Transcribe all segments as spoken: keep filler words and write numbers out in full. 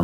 Come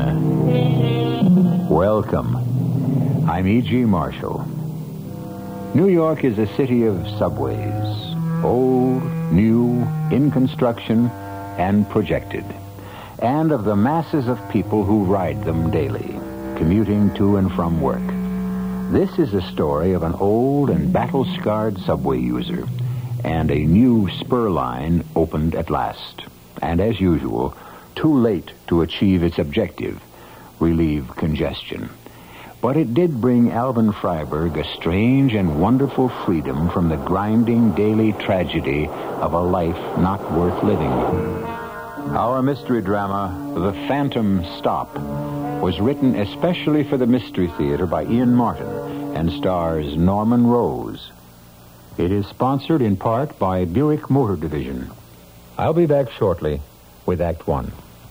in. Welcome. I'm E G. Marshall. New York is a city of subways. Old, new, in construction, and projected. And of the masses of people who ride them daily, commuting to and from work. This is a story of an old and battle-scarred subway user. And a new spur line opened at last. And as usual, too late to achieve its objective, relieve congestion. But it did bring Alvin Freiberg a strange and wonderful freedom from the grinding daily tragedy of a life not worth living. Our mystery drama, The Phantom Stop, was written especially for the Mystery Theater by Ian Martin and stars Norman Rose. It is sponsored in part by Buick Motor Division. I'll be back shortly with Act One.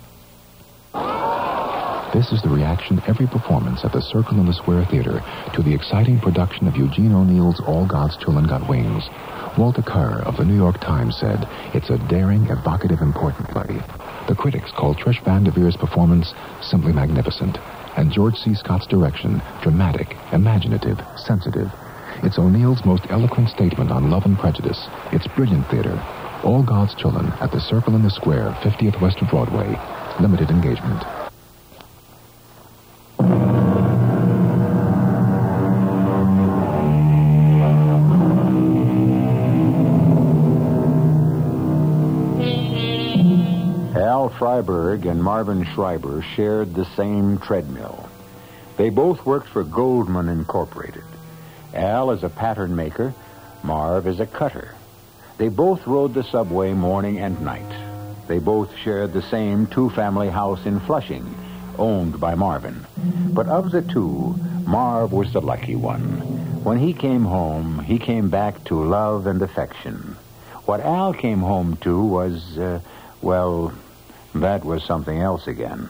This is the reaction every performance at the Circle in the Square Theater to the exciting production of Eugene O'Neill's All God's Children Got Wings. Walter Kerr of the New York Times said, it's a daring, evocative, important play. The critics called Trish Van Devier's performance simply magnificent. And George C. Scott's direction, dramatic, imaginative, sensitive. It's O'Neill's most eloquent statement on love and prejudice. It's brilliant theater. All God's Children at the Circle in the Square, fiftieth West Broadway. Limited engagement. Al Freiberg and Marvin Schreiber shared the same treadmill. They both worked for Goldman Incorporated. Al is a pattern maker, Marv is a cutter. They both rode the subway morning and night. They both shared the same two-family house in Flushing, owned by Marvin. But of the two, Marv was the lucky one. When he came home, he came back to love and affection. What Al came home to was, uh, well, that was something else again.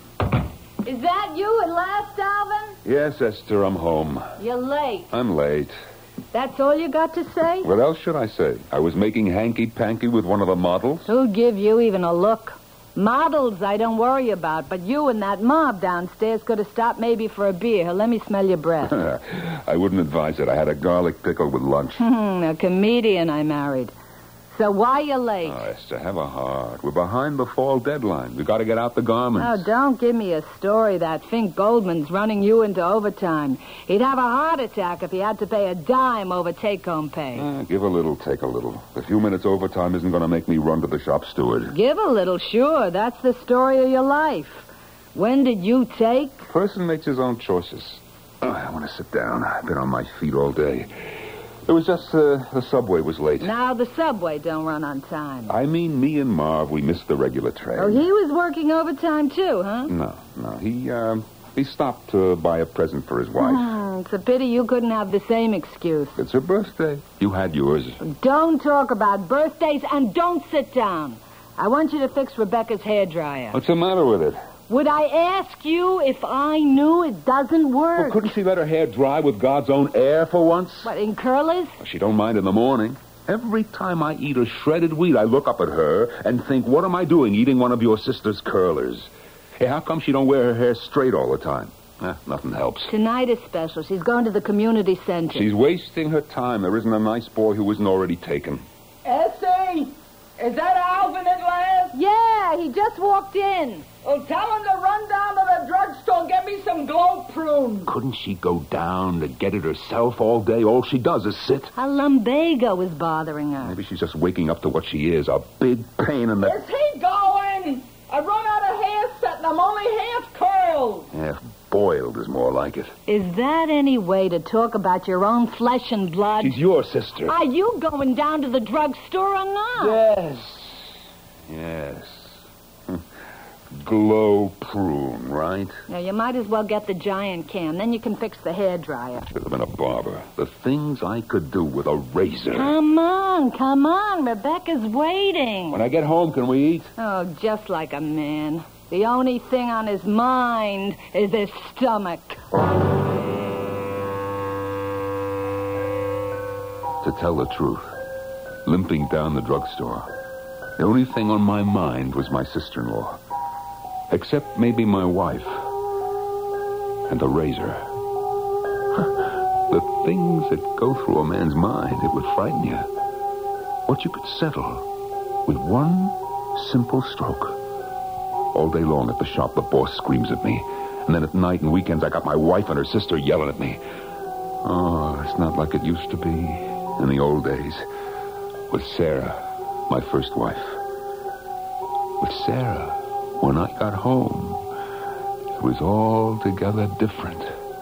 Is that you at last, Alvin? Yes, Esther, I'm home. You're late. I'm late. That's all you got to say? What else should I say? I was making hanky-panky with one of the models. Who'd give you even a look? Models I don't worry about, but you and that mob downstairs could have stopped maybe for a beer. Let me smell your breath. I wouldn't advise it. I had a garlic pickle with lunch. A comedian I married. So why you late? Oh, Esther, have a heart. We're behind the fall deadline. We've got to get out the garments. Oh, don't give me a story that Fink Goldman's running you into overtime. He'd have a heart attack if he had to pay a dime over take-home pay. Uh, give a little, take a little. A few minutes overtime isn't going to make me run to the shop steward. Give a little, sure. That's the story of your life. When did you take? A person makes his own choices. Oh, I want to sit down. I've been on my feet all day. It was just uh, the subway was late. Now the subway don't run on time. I mean, me and Marv, we missed the regular train. Oh, he was working overtime too, huh? No, no. He, uh, he stopped to buy a present for his wife. Hmm, it's a pity you couldn't have the same excuse. It's her birthday. You had yours. Don't talk about birthdays and don't sit down. I want you to fix Rebecca's hairdryer. What's the matter with it? Would I ask you if I knew it doesn't work? Well, couldn't she let her hair dry with God's own air for once? What, in curlers? Well, she don't mind in the morning. Every time I eat a shredded wheat, I look up at her and think, what am I doing eating one of your sister's curlers? Hey, how come she don't wear her hair straight all the time? Eh, nothing helps. Tonight is special. She's going to the community center. She's wasting her time. There isn't a nice boy who isn't already taken. Essie, is that Alvin at last? Yeah, he just walked in. Well, tell him to run down to the drugstore and get me some glow prunes. Couldn't she go down to get it herself all day? All she does is sit. A lumbago is bothering her. Maybe she's just waking up to what she is, a big pain in the... Is he going? I run out of hair set and I'm only half curled. Half boiled is more like it. Is that any way to talk about your own flesh and blood? She's your sister. Are you going down to the drugstore or not? Yes. Yes. Glow prune, right? Now, you might as well get the giant can. Then you can fix the hairdryer. Should have been a barber. The things I could do with a razor. Come on, come on. Rebecca's waiting. When I get home, can we eat? Oh, just like a man. The only thing on his mind is his stomach. To tell the truth, limping down the drugstore, the only thing on my mind was my sister-in-law. Except maybe my wife. And the razor. The things that go through a man's mind, it would frighten you. What you could settle with one simple stroke. All day long at the shop, the boss screams at me. And then at night and weekends, I got my wife and her sister yelling at me. Oh, it's not like it used to be in the old days. With Sarah, my first wife. With Sarah, when I got home, it was altogether different.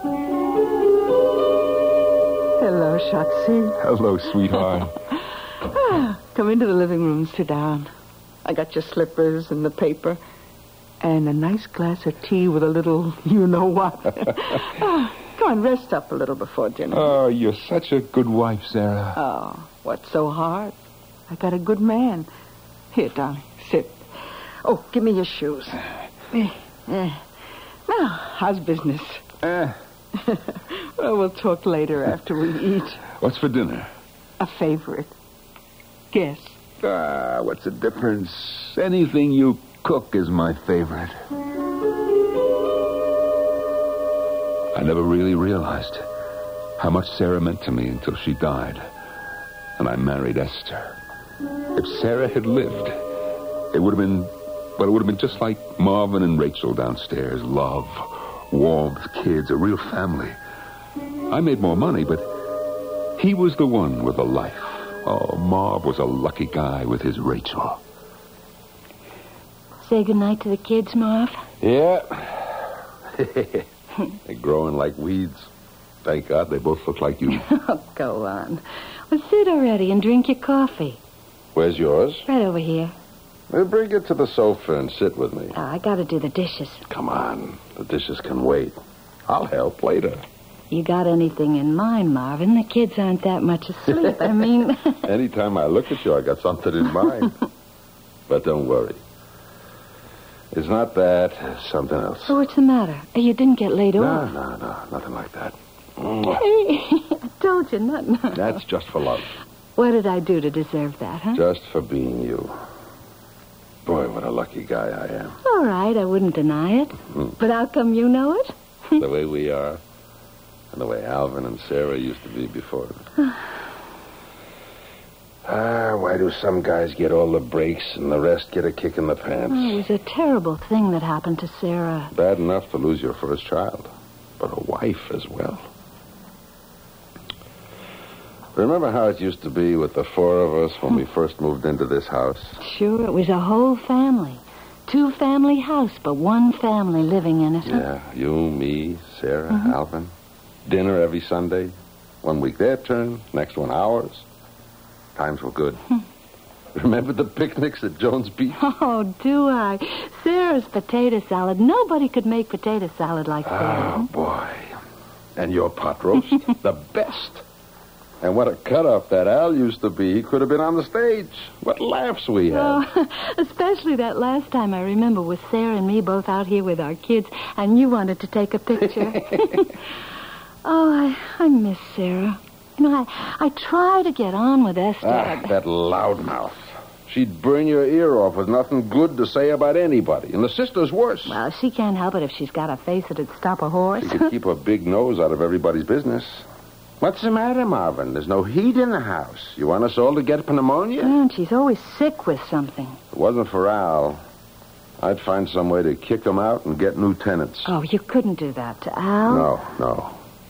Hello, Shotzi. Hello, sweetheart. Ah, come into the living room and sit down. I got your slippers and the paper and a nice glass of tea with a little you-know-what. Ah, come on, rest up a little before dinner. Oh, you're such a good wife, Sarah. Oh, what's so hard? I got a good man. Here, darling, sit. Oh, give me your shoes. Eh, eh. Now, how's business? Eh. Well, we'll talk later after we eat. What's for dinner? A favorite. Guess. Ah, what's the difference? Anything you cook is my favorite. I never really realized how much Sarah meant to me until she died. And I married Esther. If Sarah had lived, it would have been, well, it would have been just like Marvin and Rachel downstairs. Love, warmth, kids, a real family. I made more money, but he was the one with a life. Oh, Marv was a lucky guy with his Rachel. Say goodnight to the kids, Marv. Yeah. They're growing like weeds. Thank God they both look like you. Oh, go on. Well, sit already and drink your coffee. Where's yours? Right over here. Well, bring it to the sofa and sit with me. Oh, I got to do the dishes. Come on. The dishes can wait. I'll help later. You got anything in mind, Marvin? The kids aren't that much asleep. I mean... Anytime I look at you, I got something in mind. But don't worry. It's not that. It's something else. Oh, what's the matter? You didn't get laid No, off. no, no. Nothing like that. I told you, nothing. That's just for love. What did I do to deserve that, huh? Just for being you. Boy, what a lucky guy I am. All right, I wouldn't deny it. Mm. But how come you know it? The way we are. And the way Alvin and Sarah used to be before. Ah, why do some guys get all the breaks and the rest get a kick in the pants? Oh, it was a terrible thing that happened to Sarah. Bad enough to lose your first child, but a wife as well. Remember how it used to be with the four of us when we first moved into this house? Sure, it was a whole family. Two-family house, but one family living in it. Yeah, you, me, Sarah, Mm-hmm. Alvin. Dinner every Sunday. One week their turn, next one ours. Times were good. Remember the picnics at Jones Beach? Oh, do I? Sarah's potato salad. Nobody could make potato salad like Sarah. Oh, boy. And your pot roast? The best. And what a cut-up that Al used to be. He could have been on the stage. What laughs we had. Oh, especially that last time I remember with Sarah and me both out here with our kids, and you wanted to take a picture. Oh, I, I miss Sarah. You know, I, I try to get on with Esther. Ah, that loudmouth. She'd burn your ear off with nothing good to say about anybody. And the sister's worse. Well, she can't help it if she's got a face that'd stop a horse. She could keep her big nose out of everybody's business. What's the matter, Marvin? There's no heat in the house. You want us all to get pneumonia? And she's always sick with something. If it wasn't for Al, I'd find some way to kick him out and get new tenants. Oh, you couldn't do that to Al. No, no.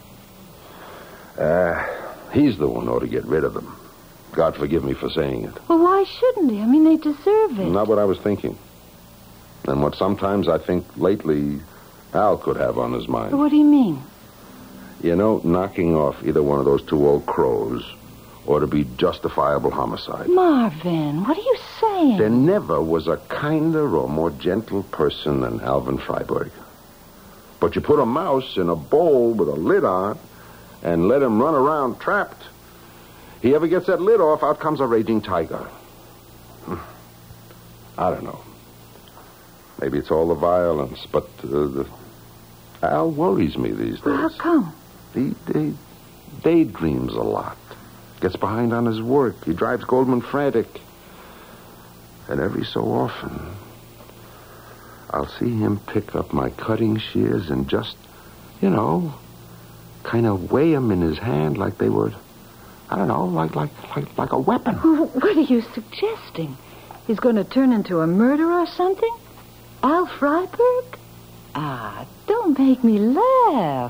Uh, he's the one who ought to get rid of them. God forgive me for saying it. Well, why shouldn't he? I mean, they deserve it. Not what I was thinking. And what sometimes I think lately Al could have on his mind. What do you mean? You know, knocking off either one of those two old crows ought to be justifiable homicide. Marvin, what are you saying? There never was a kinder or more gentle person than Alvin Freiberg. But you put a mouse in a bowl with a lid on and let him run around trapped. He ever gets that lid off, out comes a raging tiger. I don't know. Maybe it's all the violence, but uh, the... Al worries me these days. Well, how come? He, he daydreams a lot. Gets behind on his work. He drives Goldman frantic. And every so often, I'll see him pick up my cutting shears and just, you know, kind of weigh them in his hand like they were, I don't know, like like like, like a weapon. What are you suggesting? He's going to turn into a murderer or something? Al Freiberg? Ah, don't make me laugh.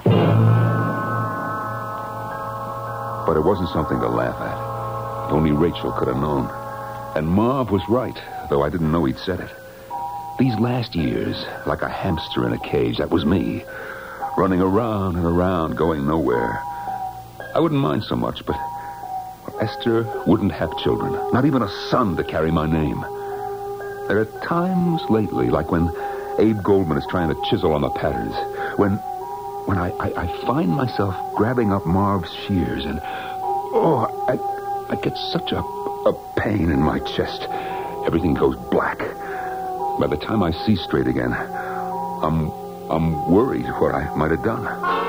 But it wasn't something to laugh at. Only Rachel could have known. And Marv was right, though I didn't know he'd said it. These last years, like a hamster in a cage, that was me. Running around and around, going nowhere. I wouldn't mind so much, but Esther wouldn't have children. Not even a son to carry my name. There are times lately, like when Abe Goldman is trying to chisel on the patterns, when when I, I, I find myself grabbing up Marv's shears and, oh, I, I get such a, a pain in my chest. Everything goes black. By the time I see straight again, I'm, I'm worried what I might have done.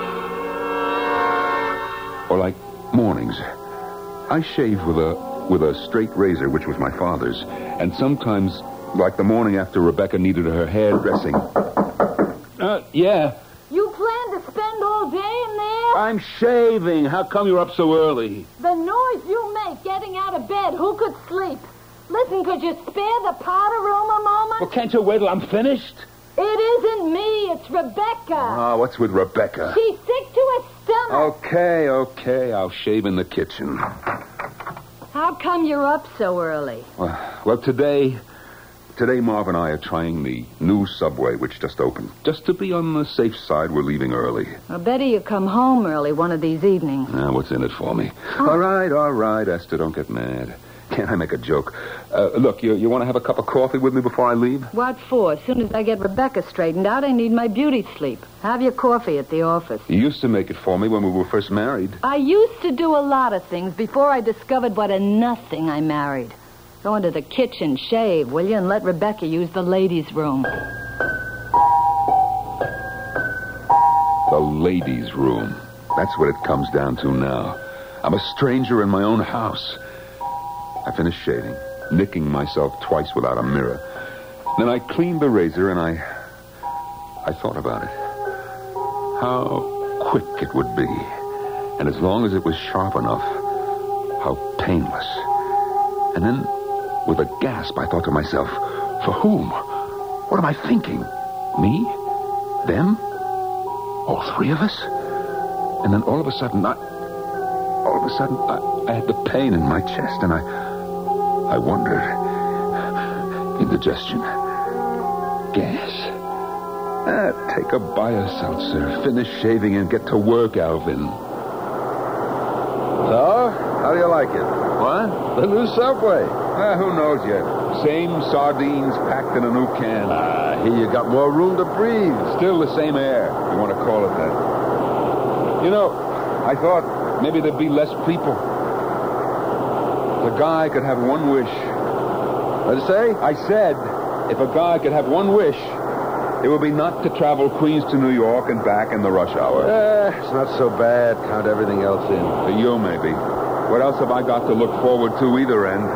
Or like mornings. I shave with a with a straight razor, which was my father's, and sometimes, like the morning after Rebecca needed her hairdressing. Uh, yeah. You plan to spend all day in there? I'm shaving. How come you're up so early? The noise you make getting out of bed, who could sleep? Listen, could you spare the powder room a moment? Well, can't you wait till I'm finished? It isn't me, it's Rebecca. Oh, what's with Rebecca? She's sick to her stomach. Okay, okay, I'll shave in the kitchen. How come you're up so early? Well, well, today... Today, Marv and I are trying the new Subway, which just opened. Just to be on the safe side, we're leaving early. I better you come home early one of these evenings. Now, what's in it for me? Oh. All right, all right, Esther, don't get mad. Can't I make a joke? Uh, look, you, you want to have a cup of coffee with me before I leave? What for? As soon as I get Rebecca straightened out, I need my beauty sleep. Have your coffee at the office. You used to make it for me when we were first married. I used to do a lot of things before I discovered what a nothing I married. Go into the kitchen, shave, will you, and let Rebecca use the ladies' room. The ladies' room. That's what it comes down to now. I'm a stranger in my own house. I finished shaving, nicking myself twice without a mirror. Then I cleaned the razor and I... I thought about it. How quick it would be. And as long as it was sharp enough, how painless. And then... with a gasp, I thought to myself, for whom? What am I thinking? Me? Them? All three of us? And then all of a sudden, I... All of a sudden, I, I had the pain in my chest, and I... I wondered. Indigestion. Gas. Ah, take a Bio-Seltzer, finish shaving, and get to work, Alvin. So, how do you like it? What? The new Subway. Ah, who knows yet? Same sardines packed in a new can. Ah, here you got more room to breathe. Still the same air, if you want to call it that. You know, I thought maybe there'd be less people. If a guy could have one wish. What'd you say? I said, if a guy could have one wish, it would be not to travel Queens to New York and back in the rush hour. Eh, it's not so bad. Count everything else in. To you, maybe. What else have I got to look forward to either end?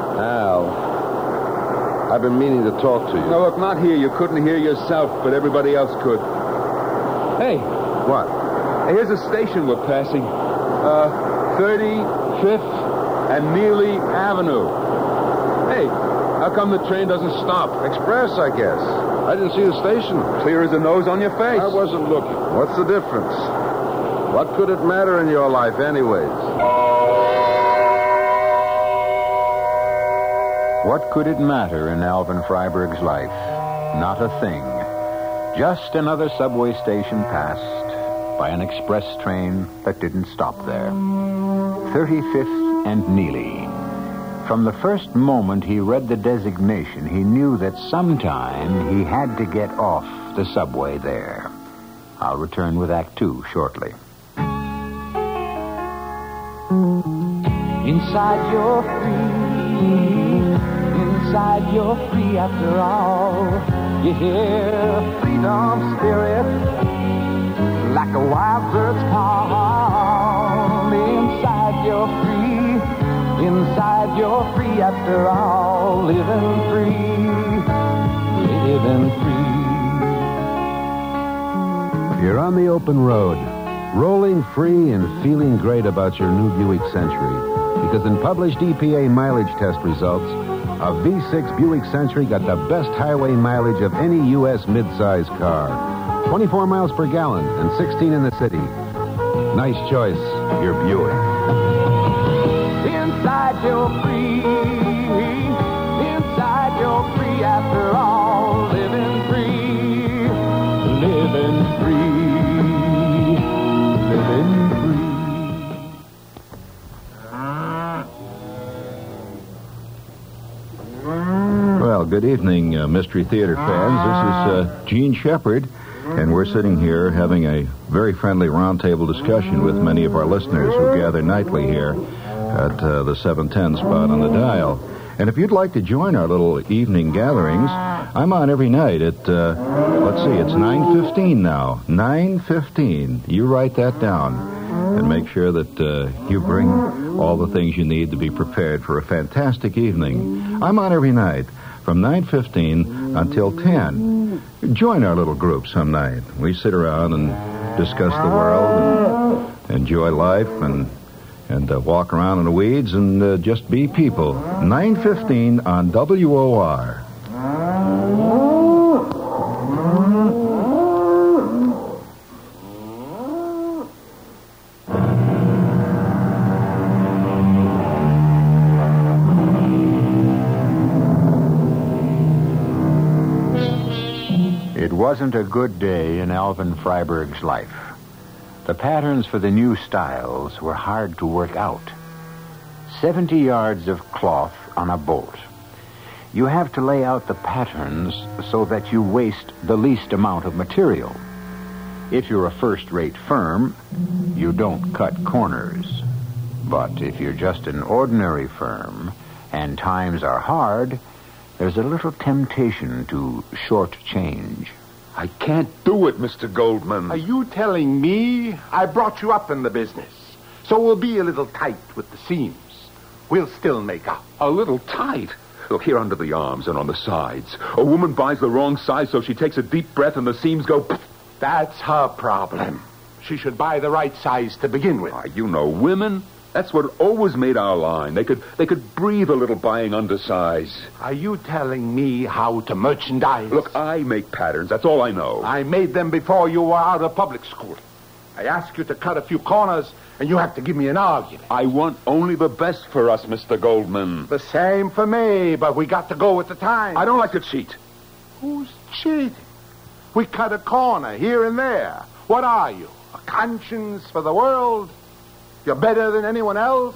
Al, I've been meaning to talk to you. No, look, not here. You couldn't hear yourself, but everybody else could. Hey. What? Hey, here's a station we're passing. Uh, thirty-fifth and Neely Avenue. Hey, how come the train doesn't stop? Express, I guess. I didn't see the station. Clear as a nose on your face. I wasn't looking. What's the difference? What could it matter in your life anyways? What could it matter in Alvin Freiberg's life? Not a thing. Just another subway station passed by an express train that didn't stop there. thirty-fifth and Neely. From the first moment he read the designation, he knew that sometime he had to get off the subway there. I'll return with Act Two shortly. Inside you're free. Inside you're free after all. You hear freedom spirit like a wild bird's call. Inside you're free. Inside you're free after all. Living free. Living free. on the open road, rolling free and feeling great about your new Buick Century. Because in published E P A mileage test results, a V six Buick Century got the best highway mileage of any U S midsize car. twenty-four miles per gallon and sixteen in the city. Nice choice, your Buick. Inside you're free. Inside you're free after all. Living free. Living free. Living free. Well, good evening, uh, Mystery Theater fans. This is uh, Gene Shepard, and we're sitting here having a very friendly roundtable discussion with many of our listeners who gather nightly here at uh, the seven ten spot on the dial. And if you'd like to join our little evening gatherings, I'm on every night at, uh, let's see, it's nine fifteen now. nine fifteen. You write that down and make sure that uh, you bring all the things you need to be prepared for a fantastic evening. I'm on every night from nine fifteen until ten. Join our little group some night. We sit around and discuss the world and enjoy life and and uh, walk around in the weeds and uh, just be people. nine fifteen on W O R. It wasn't a good day in Alvin Freiberg's life. The patterns for the new styles were hard to work out. Seventy yards of cloth on a bolt. You have to lay out the patterns so that you waste the least amount of material. If you're a first-rate firm, you don't cut corners. But if you're just an ordinary firm and times are hard, there's a little temptation to shortchange. I can't do it, Mister Goldman. Are you telling me I brought you up in the business? So we'll be a little tight with the seams. We'll still make up. A little tight? Look, here under the arms and on the sides. A woman buys the wrong size, so she takes a deep breath and the seams go... That's her problem. She should buy the right size to begin with. Ah, you know women. That's what always made our line. They could they could breathe a little buying undersize. Are you telling me how to merchandise? Look, I make patterns. That's all I know. I made them before you were out of public school. I asked you to cut a few corners, and you have to give me an argument. I want only the best for us, Mister Goldman. The same for me, but we got to go with the time. I don't like to cheat. Who's cheating? We cut a corner here and there. What are you, a conscience for the world? You're better than anyone else?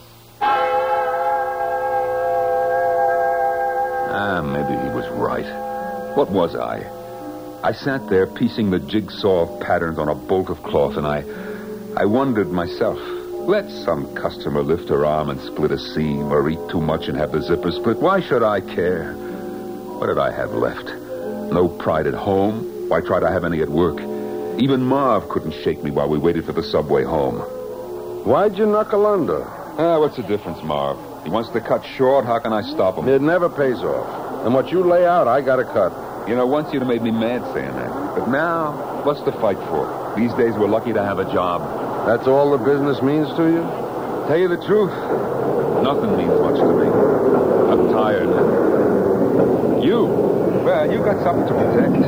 Ah, maybe he was right. What was I? I sat there piecing the jigsaw of patterns on a bolt of cloth, and I... I wondered myself, let some customer lift her arm and split a seam, or eat too much and have the zipper split. Why should I care? What did I have left? No pride at home. Why try to have any at work? Even Marv couldn't shake me while we waited for the subway home. Why'd you knuckle under? Ah, what's the difference, Marv? He wants to cut short. How can I stop him? It never pays off. And what you lay out, I gotta cut. You know, once you'd have made me mad saying that. But now, what's to fight for? These days, we're lucky to have a job. That's all the business means to you? Tell you the truth, nothing means much to me. I'm tired. You? Well, you got something to protect.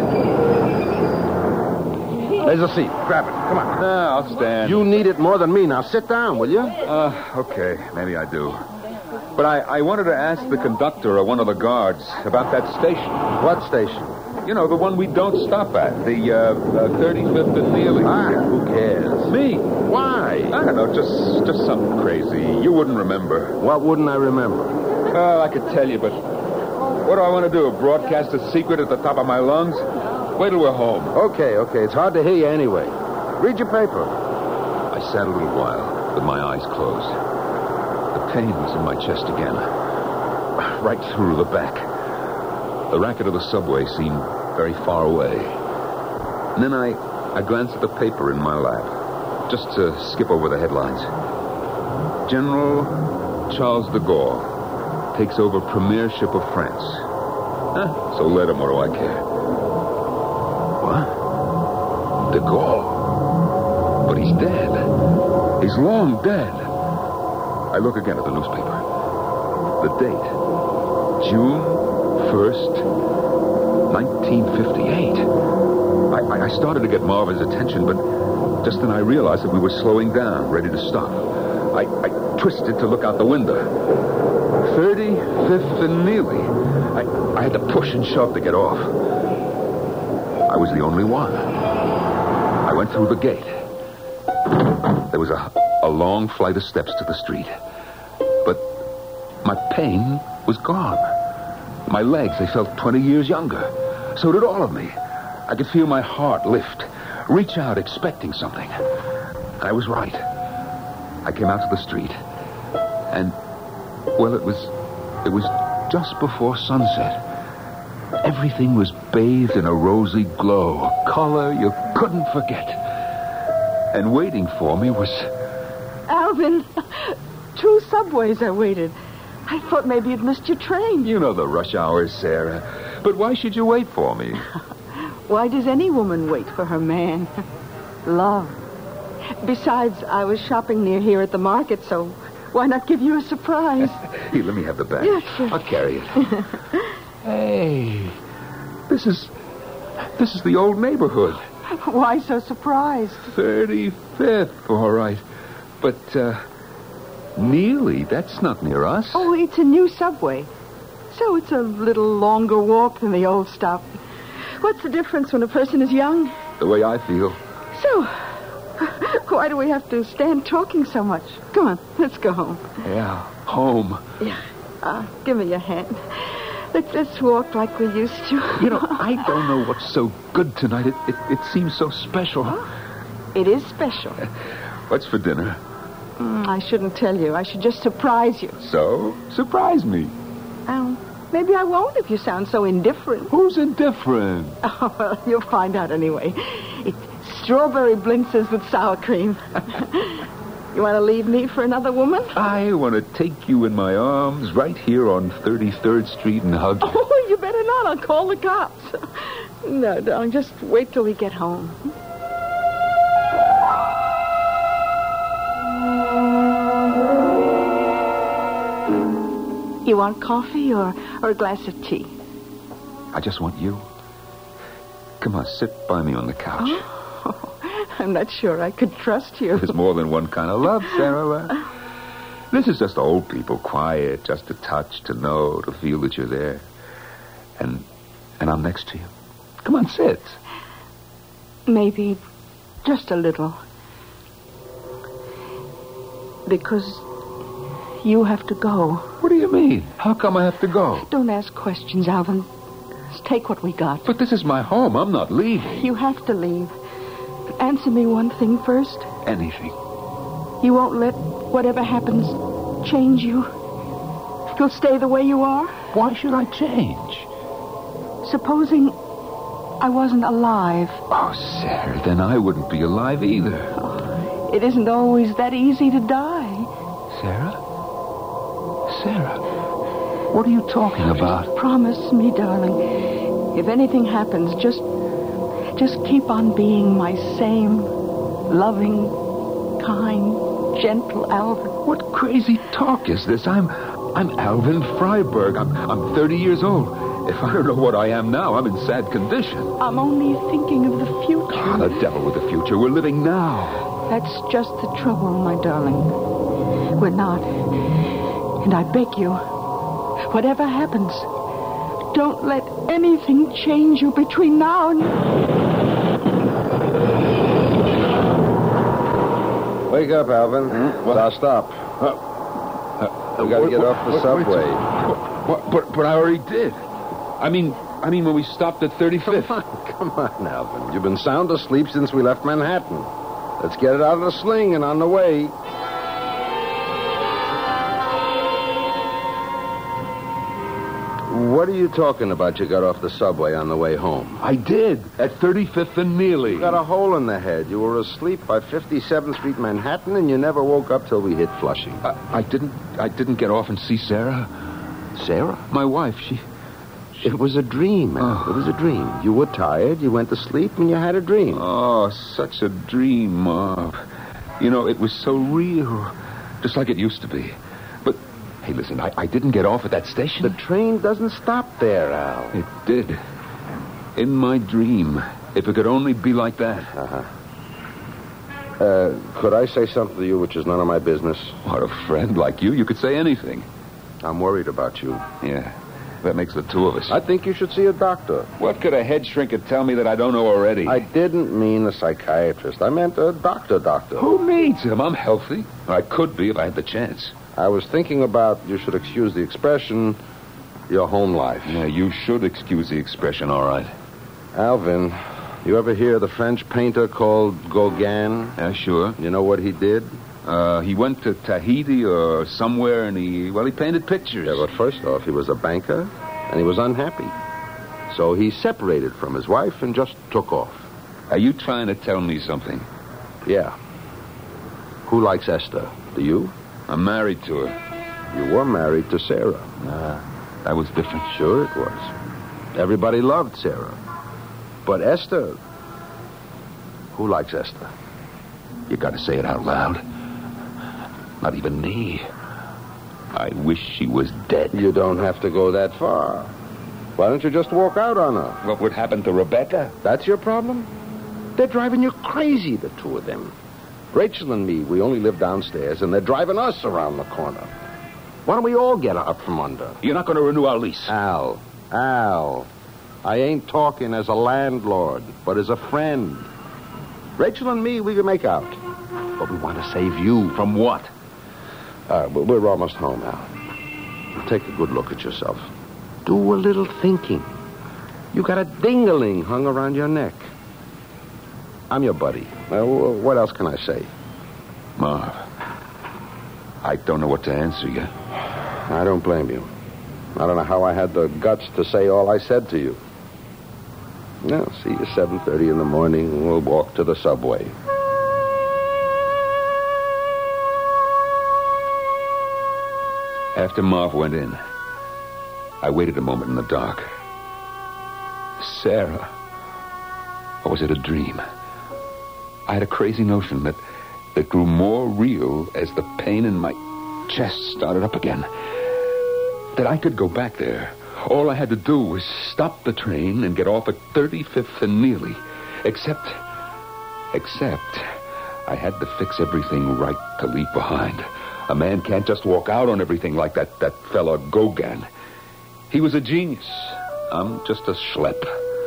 There's a seat. Grab it. Come on. No, I'll stand. You need it more than me. Now sit down, will you? Uh, okay. Maybe I do. But I, I wanted to ask the conductor or one of the guards about that station. What station? You know, the one we don't stop at. The uh, uh, thirty-fifth and Neely. Ah, who cares? Me. Why? I don't know. Just, just something crazy. You wouldn't remember. What wouldn't I remember? Well, I could tell you, but what do I want to do? Broadcast a secret at the top of my lungs? Wait till we're home. Okay, okay. It's hard to hear you anyway. Read your paper. I sat a little while with my eyes closed. The pain was in my chest again. Right through the back. The racket of the subway seemed very far away. And then I, I glanced at the paper in my lap, just to skip over the headlines. General Charles de Gaulle takes over premiership of France. Huh? So let him, what do I care? What? De Gaulle. But he's dead. He's long dead. I look again at the newspaper. The date. June first, nineteen fifty-eight. I, I started to get Marvin's attention, but just then I realized that we were slowing down, ready to stop. I, I twisted to look out the window. thirty-fifth and Neely. I, I had to push and shove to get off. I was the only one. I went through the gate. There was a, a long flight of steps to the street. But my pain was gone. My legs, they felt twenty years younger. So did all of me. I could feel my heart lift, reach out expecting something. And I was right. I came out to the street. And, well, it was, it was just before sunset. Everything was bathed in a rosy glow, a color you couldn't forget. And waiting for me was... Alvin, two subways I waited. I thought maybe you'd missed your train. You know the rush hours, Sarah. But why should you wait for me? Why does any woman wait for her man? Love. Besides, I was shopping near here at the market, so why not give you a surprise? Here, let me have the bag. Yeah, sure. I'll carry it. Hey, this is... This is the old neighborhood. Why so surprised? thirty-fifth, all right. But, uh... Neely, that's not near us. Oh, it's a new subway. So it's a little longer walk than the old stop. What's the difference when a person is young? The way I feel. So, why do we have to stand talking so much? Come on, let's go home. Yeah, home. Yeah. Uh, give me your hand. Let's, let's walk like we used to. You know, I don't know what's so good tonight. It, it, it seems so special. Oh, it is special. What's for dinner? Mm, I shouldn't tell you. I should just surprise you. So, surprise me. Um, maybe I won't if you sound so indifferent. Who's indifferent? Oh, well, you'll find out anyway. It's strawberry blintzes with sour cream. You want to leave me for another woman? I want to take you in my arms right here on thirty-third Street and hug you. Oh, you better not. I'll call the cops. No, darling, just wait till we get home. You want coffee or, or a glass of tea? I just want you. Come on, sit by me on the couch. Oh, I'm not sure I could trust you. There's more than one kind of love, Sarah. This is just old people, quiet, just to touch, to know, to feel that you're there. And and I'm next to you. Come on, sit. Maybe just a little. Because you have to go. What do you mean? How come I have to go? Don't ask questions, Alvin. Just take what we got. But this is my home. I'm not leaving. You have to leave. Answer me one thing first. Anything. You won't let whatever happens change you? You'll stay the way you are? Why should I change? Supposing I wasn't alive. Oh, Sarah, then I wouldn't be alive either. Oh, it isn't always that easy to die. Sarah? Sarah, what are you talking about? Promise me, darling, if anything happens, just just keep on being my same loving, kind, gentle Alvin. What crazy talk is this? I'm I'm Alvin Freiberg. I'm I'm thirty years old. If I don't know what I am now, I'm in sad condition. I'm only thinking of the future. Ah, the devil with the future. We're living now. That's just the trouble, my darling. We're not. And I beg you, whatever happens, don't let anything change you between now and... Wake up, Alvin. Hmm? Now stop. Uh, uh, we got to what, get what, off the what, subway. What, what, but, but I already did. I mean, I mean when we stopped at thirty-fifth. Come on, come on, Alvin. You've been sound asleep since we left Manhattan. Let's get it out of the sling and on the way. What are you talking about you got off the subway on the way home? I did, at thirty-fifth and Neely. You got a hole in the head. You were asleep by fifty-seventh Street, Manhattan, and you never woke up till we hit Flushing. I, I didn't I didn't get off and see Sarah. Sarah? My wife, she It was a dream, man. Oh. It was a dream. You were tired, you went to sleep, and you had a dream. Oh, such a dream, Marv. You know, it was so real. Just like it used to be. But, hey, listen, I, I didn't get off at that station. The train doesn't stop there, Al. It did. In my dream. If it could only be like that. Uh-huh. Uh, could I say something to you which is none of my business? What, a friend like you? You could say anything. I'm worried about you. Yeah, that makes the two of us. I think you should see a doctor. What could a head shrinker tell me that I don't know already? I didn't mean a psychiatrist. I meant a doctor doctor. Who needs him? I'm healthy. I could be if I had the chance. I was thinking about, you should excuse the expression, your home life. Yeah, you should excuse the expression, all right. Alvin, you ever hear of the French painter called Gauguin? Yeah, sure. You know what he did? Uh, he went to Tahiti or somewhere, and he, well, he painted pictures. Yeah, but first off, he was a banker, and he was unhappy. So he separated from his wife and just took off. Are you trying to tell me something? Yeah. Who likes Esther? Do you? I'm married to her. You were married to Sarah. Nah, that was different. Sure it was. Everybody loved Sarah. But Esther... Who likes Esther? You gotta say it out loud. Not even me. I wish she was dead. You don't have to go that far. Why don't you just walk out on her? What would happen to Rebecca? That's your problem? They're driving you crazy, the two of them. Rachel and me, we only live downstairs, and they're driving us around the corner. Why don't we all get up from under? You're not going to renew our lease. Al, Al, I ain't talking as a landlord, but as a friend. Rachel and me, we can make out. But we want to save you. From what? Uh, we're almost home, Al. Take a good look at yourself. Do a little thinking. You got a ding-a-ling hung around your neck. I'm your buddy. Uh, what else can I say? Marv, I don't know what to answer you. I don't blame you. I don't know how I had the guts to say all I said to you. Well, see you seven thirty in the morning, and we'll walk to the subway. After Marv went in, I waited a moment in the dark. Sarah. Or was it a dream? I had a crazy notion that, that grew more real as the pain in my chest started up again. That I could go back there. All I had to do was stop the train and get off at thirty-fifth and Neely. Except, except, I had to fix everything right to leave behind. A man can't just walk out on everything like that, that fella Gauguin. He was a genius. I'm just a schlep.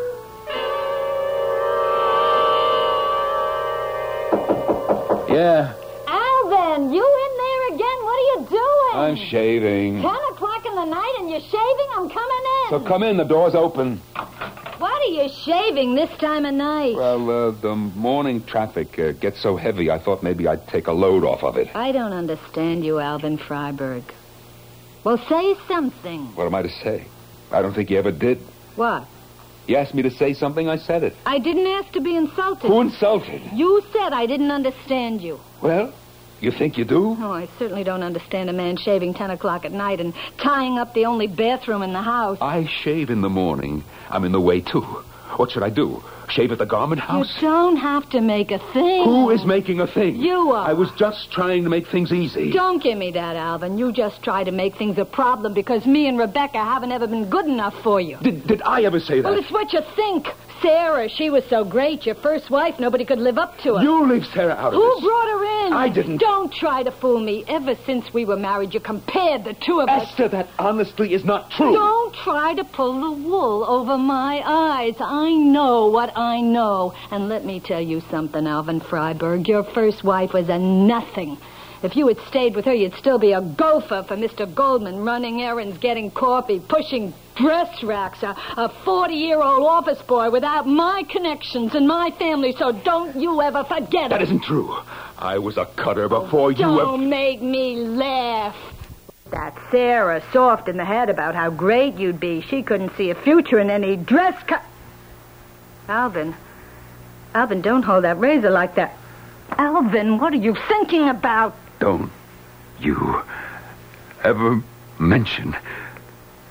Yeah. Alvin, you in there again? What are you doing? I'm shaving. Ten o'clock in the night and you're shaving? I'm coming in. So come in, the door's open. What are you shaving this time of night? Well, uh, the morning traffic uh, gets so heavy, I thought maybe I'd take a load off of it. I don't understand you, Alvin Freiberg. Well, say something. What am I to say? I don't think you ever did. What? You asked me to say something, I said it. I didn't ask to be insulted. Who insulted? You said I didn't understand you. Well, you think you do? Oh, I certainly don't understand a man shaving ten o'clock at night and tying up the only bathroom in the house. I shave in the morning. I'm in the way, too. What should I do? Shave at the garment house? You don't have to make a thing. Who is making a thing? You are. I was just trying to make things easy. Don't give me that, Alvin. You just try to make things a problem because me and Rebecca haven't ever been good enough for you. Did, did I ever say that? Well, it's what you think. Sarah, she was so great. Your first wife, nobody could live up to her. You leave Sarah out of Who this. brought her in? I didn't. Don't try to fool me. Ever since we were married, you compared the two of us. Esther, that honestly is not true. Don't try to pull the wool over my eyes. I know what I know. And let me tell you something, Alvin Freiberg. Your first wife was a nothing. If you had stayed with her, you'd still be a gopher for Mister Goldman, running errands, getting coffee, pushing dress racks, a, a forty-year-old office boy without my connections and my family, so don't you ever forget it. That isn't true. I was a cutter before you ever... Don't make me laugh. That Sarah, soft in the head about how great you'd be. She couldn't see a future in any dress cut. Alvin. Alvin, don't hold that razor like that. Alvin, what are you thinking about? Don't you ever mention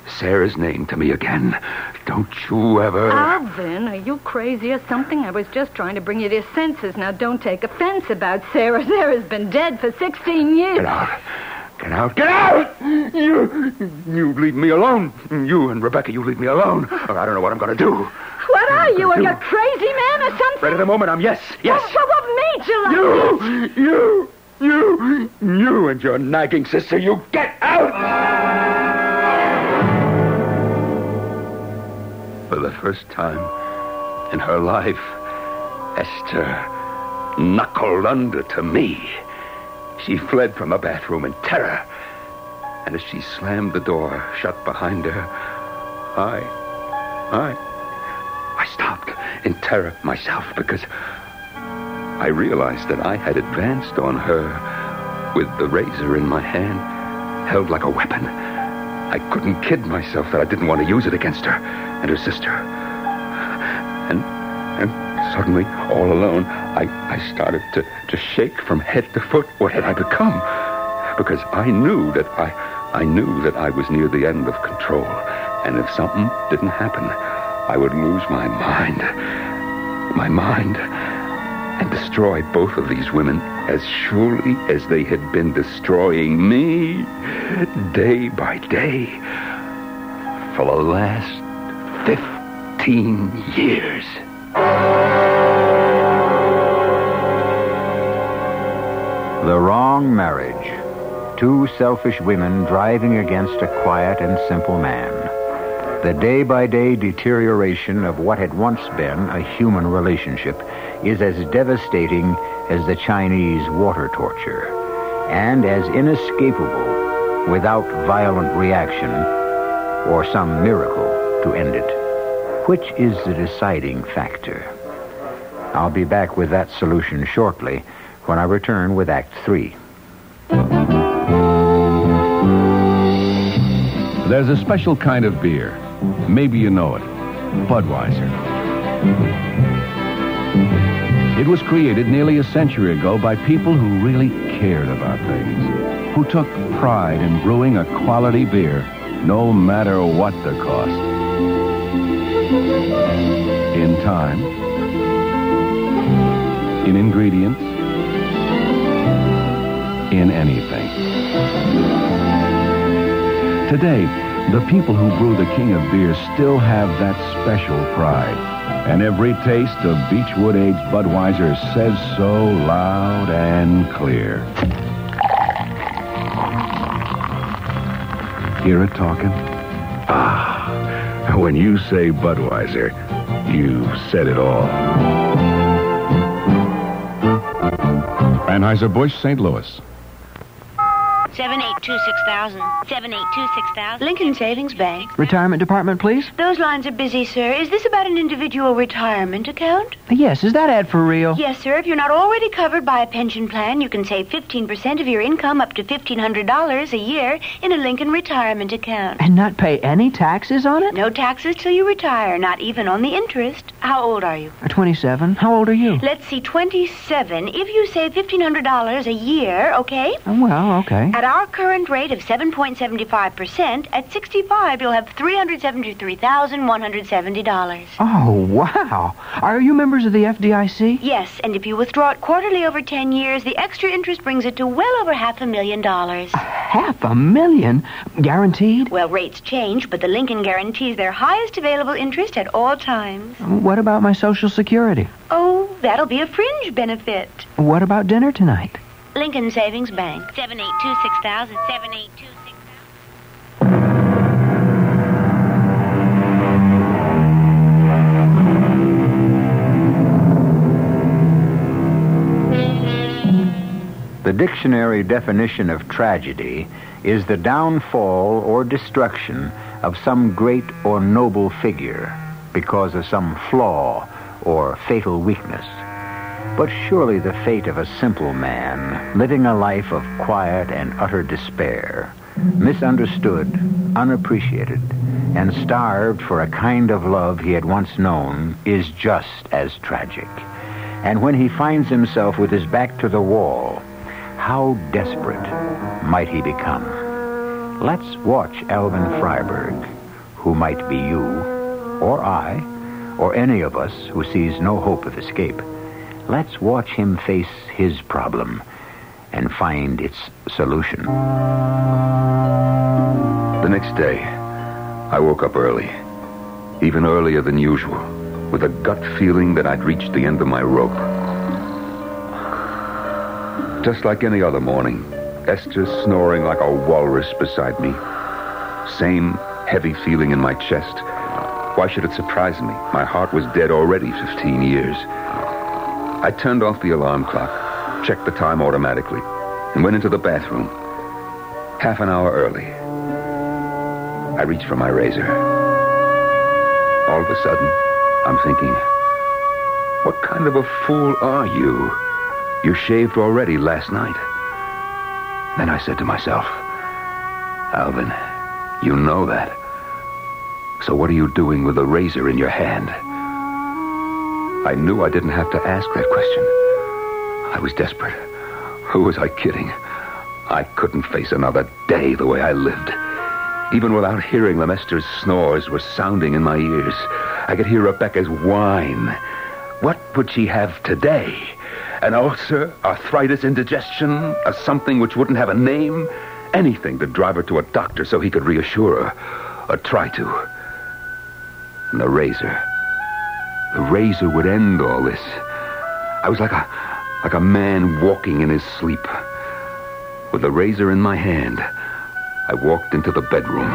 Sarah's name to me again. Don't you ever... Alvin, are you crazy or something? I was just trying to bring you to your senses. Now, don't take offense about Sarah. Sarah's been dead for sixteen years. Get out. Get out. Get out! You, you leave me alone. You and Rebecca, you leave me alone. Or I don't know what I'm going to do. What are you, are you a crazy man or something? Right at the moment, I'm yes, yes. Well, what made you like this? You, you, you, you and your nagging sister, you get out! For the first time in her life, Esther knuckled under to me. She fled from the bathroom in terror. And as she slammed the door shut behind her, I, I, I stopped in terror myself because I realized that I had advanced on her with the razor in my hand, held like a weapon. I couldn't kid myself that I didn't want to use it against her and her sister. And and suddenly, all alone, I, I started to, to shake from head to foot. What had I become? Because I knew that I I knew that I was near the end of control. And if something didn't happen, I would lose my mind. My mind. And destroy both of these women as surely as they had been destroying me day by day for the last fifteen years. The Wrong Marriage. Two selfish women driving against a quiet and simple man. The day-by-day deterioration of what had once been a human relationship is as devastating as the Chinese water torture, and as inescapable without violent reaction or some miracle to end it. Which is the deciding factor? I'll be back with that solution shortly when I return with Act Three. There's a special kind of beer. Maybe you know it. Budweiser. It was created nearly a century ago by people who really cared about things, who took pride in brewing a quality beer, no matter what the cost. In time, in ingredients, in anything. Today, the people who brew the king of beer still have that special pride. And every taste of Beechwood-aged Budweiser says so loud and clear. Hear it talking? Ah, when you say Budweiser, you said it all. Anheuser-Busch, Saint Louis. seven eight two six thousand. seven eight two six thousand. Lincoln Savings Bank. Retirement department, please? Those lines are busy, sir. Is this about an individual retirement account? Yes, is that ad for real? Yes, sir. If you're not already covered by a pension plan, you can save fifteen percent of your income up to fifteen hundred dollars a year in a Lincoln retirement account. And not pay any taxes on it? No taxes till you retire, not even on the interest. How old are you? twenty-seven. How old are you? Let's see, twenty-seven. If you save fifteen hundred dollars a year, okay? Oh, well, okay. At our current rate of seven point seven five percent, at sixty-five, you'll have three hundred seventy-three thousand one hundred seventy dollars. Oh, wow. Are you members of the F D I C? Yes, and if you withdraw it quarterly over ten years, the extra interest brings it to well over half a million dollars. Half a million? Guaranteed? Well, rates change, but the Lincoln guarantees their highest available interest at all times. What about my Social Security? Oh, that'll be a fringe benefit. What about dinner tonight? Lincoln Savings Bank. seven eight two six thousand. seven eight two six The dictionary definition of tragedy is the downfall or destruction of some great or noble figure because of some flaw or fatal weakness. But surely the fate of a simple man, living a life of quiet and utter despair, misunderstood, unappreciated, and starved for a kind of love he had once known, is just as tragic. And when he finds himself with his back to the wall, how desperate might he become? Let's watch Alvin Freiberg who might be you, or I, or any of us who sees no hope of escape, let's watch him face his problem and find its solution. The next day, I woke up early, even earlier than usual, with a gut feeling that I'd reached the end of my rope. Just like any other morning, Esther snoring like a walrus beside me. Same heavy feeling in my chest. Why should it surprise me? My heart was dead already fifteen years. I turned off the alarm clock, checked the time automatically, and went into the bathroom. Half an hour early. I reached for my razor. All of a sudden, I'm thinking, what kind of a fool are you? You shaved already last night. Then I said to myself, Alvin, you know that. So what are you doing with a razor in your hand? I knew I didn't have to ask that question. I was desperate. Who was I kidding? I couldn't face another day the way I lived. Even without hearing them, Esther's snores were sounding in my ears. I could hear Rebecca's whine. What would she have today? An ulcer, arthritis, indigestion, a something which wouldn't have a name? Anything to drive her to a doctor so he could reassure her, or try to. And the razor. The razor would end all this. I was like a, like a man walking in his sleep. With the razor in my hand, I walked into the bedroom.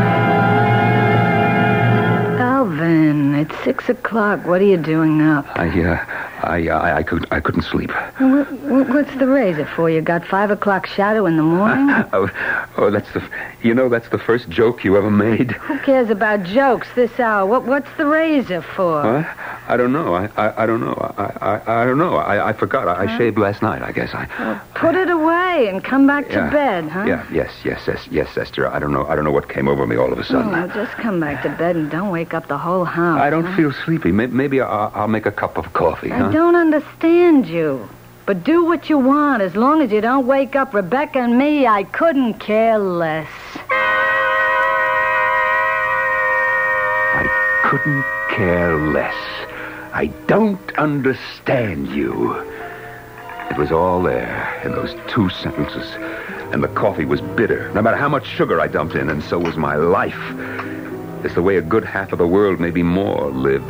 Alvin, it's six o'clock. What are you doing up? I, uh, I, I, I, could, I couldn't sleep. What, what, what's the razor for? You got five o'clock shadow in the morning? oh, oh, that's the, you know, that's the first joke you ever made. Who cares about jokes this hour? What, what's the razor for? What? I don't know. I, I, I don't know. I, I, I don't know. I, I forgot. I, I shaved last night, I guess. I. Well, put it away and come back yeah, to bed, huh? Yeah. Yes. Yes. Yes. Yes, Esther. I don't know. I don't know what came over me all of a sudden. Oh, well, just come back to bed and don't wake up the whole house. I don't huh? feel sleepy. Maybe I'll, I'll make a cup of coffee. Huh? I don't understand you. But do what you want. As long as you don't wake up Rebecca and me, I couldn't care less. I couldn't care less. I don't understand you. It was all there in those two sentences. And the coffee was bitter, no matter how much sugar I dumped in, and so was my life. It's the way a good half of the world, maybe more, live.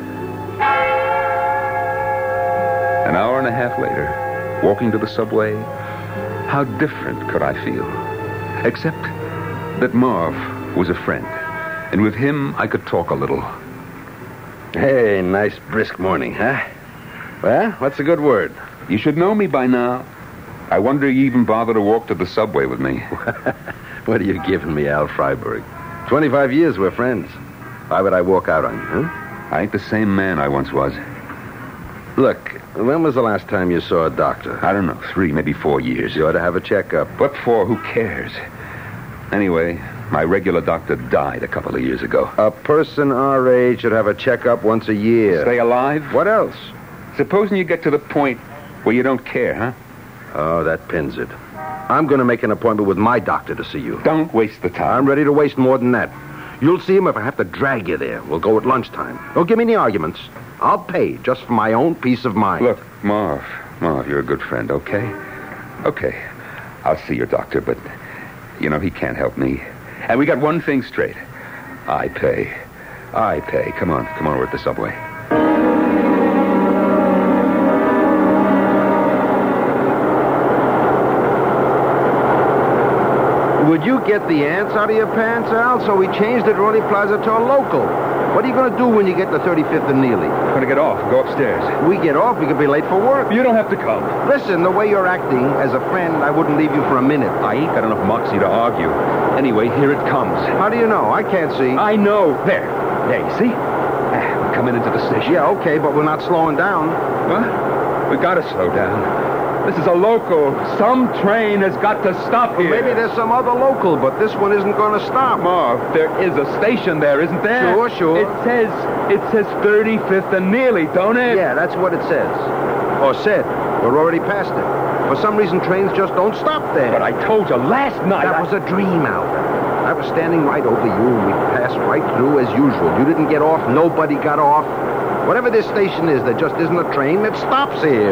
An hour and a half later, walking to the subway, how different could I feel? Except that Marv was a friend, and with him I could talk a little. Hey, nice brisk morning, huh? Well, what's a good word? You should know me by now. I wonder you even bother to walk to the subway with me. What are you giving me, Al Freiberg? Twenty-five years we're friends. Why would I walk out on you, huh? I ain't the same man I once was. Look, when was the last time you saw a doctor? I don't know, three, maybe four years. You ought to have a checkup. What for? Who cares? Anyway, my regular doctor died a couple of years ago. A person our age should have a checkup once a year. Stay alive? What else? Supposing you get to the point where you don't care, huh? Oh, that pins it. I'm going to make an appointment with my doctor to see you. Don't waste the time. I'm ready to waste more than that. You'll see him if I have to drag you there. We'll go at lunchtime. Don't give me any arguments. I'll pay just for my own peace of mind. Look, Marv, Marv, you're a good friend, okay? Okay, I'll see your doctor, but, you know, he can't help me. And we got one thing straight. I pay. I pay. Come on, come on, we're at the subway. Would you get the ants out of your pants, Al? So we changed at Ronnie Plaza to a local. What are you going to do when you get to thirty-fifth and Neely? I'm going to get off, go upstairs. We get off, we could be late for work. You don't have to come. Listen, the way you're acting, as a friend, I wouldn't leave you for a minute. I ain't got enough moxie to argue. Anyway, here it comes. How do you know? I can't see. I know. There. There, you see? Ah, we're coming into the station. Yeah, okay, but we're not slowing down. What? We got to slow down. This is a local. Some train has got to stop here. Well, maybe there's some other local, but this one isn't going to stop. Marv, there is a station there, isn't there? Sure, sure. It says, it says thirty-fifth and Neely, don't it? Yeah, that's what it says. Or said. We're already past it. For some reason, trains just don't stop there. But I told you last night. That I... was a dream, Alvin. I was standing right over you, and we passed right through as usual. You didn't get off. Nobody got off. Whatever this station is, there just isn't a train that stops here.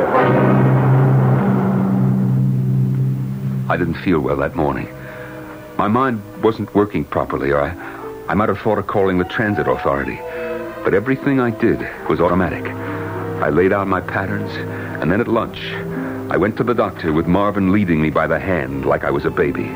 I didn't feel well that morning. My mind wasn't working properly. I, I might have thought of calling the transit authority. But everything I did was automatic. I laid out my patterns, and then at lunch, I went to the doctor with Marvin leading me by the hand like I was a baby.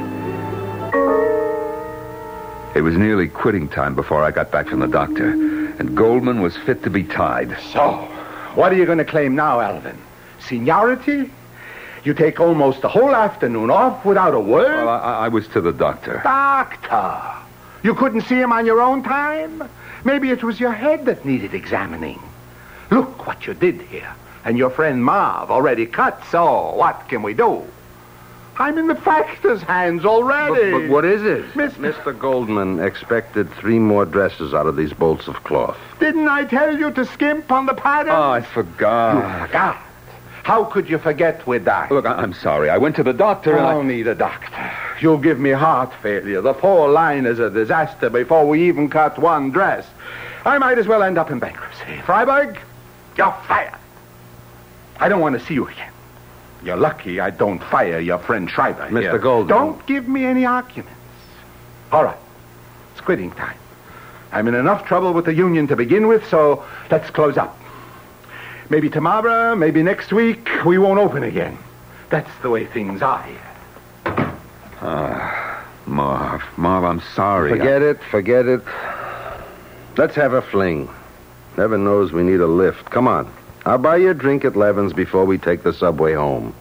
It was nearly quitting time before I got back from the doctor, and Goldman was fit to be tied. So, what are you going to claim now, Alvin? Seniority? You take almost the whole afternoon off without a word? Well, I, I was to the doctor. Doctor? You couldn't see him on your own time? Maybe it was your head that needed examining. Look what you did here. And your friend Marv already cut, so what can we do? I'm in the factor's hands already. But, but what is it? Mister Mister Goldman expected three more dresses out of these bolts of cloth. Didn't I tell you to skimp on the pattern? Oh, I forgot. You forgot? How could you forget with that? Look, I- I'm sorry. I went to the doctor and I... Don't need a doctor. You'll give me heart failure. The whole line is a disaster before we even cut one dress. I might as well end up in bankruptcy. Freiberg, you're fired. I don't want to see you again. You're lucky I don't fire your friend Schreiber. Mister here. Goldman. Don't give me any arguments. All right. It's quitting time. I'm in enough trouble with the union to begin with, so let's close up. Maybe tomorrow, maybe next week, we won't open again. That's the way things are here. Ah, Marv. Marv, I'm sorry. Forget it, forget it. Let's have a fling. Heaven knows we need a lift. Come on. I'll buy you a drink at Levin's before we take the subway home.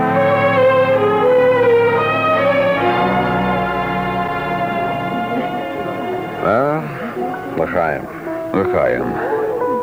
Well, l'chaim. L'chaim.